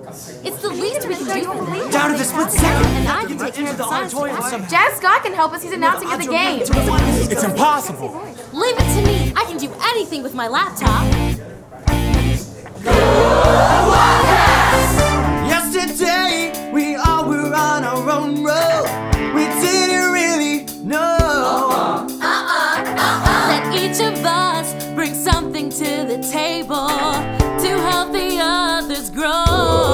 It's the least we can do. Down to the split second. And I can take care of the science. Jazz Scott can help us. He's announcing at the game. It's impossible. Leave it to me. I can do anything with my laptop. Yesterday, we all were on our own road. We didn't really know That each of us brings something to the table to help the others grow.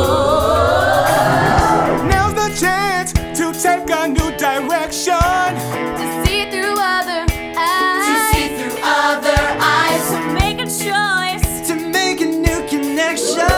Now's the chance to take a new direction. To see through other eyes. To see through other eyes. To make a choice. to make a new connection.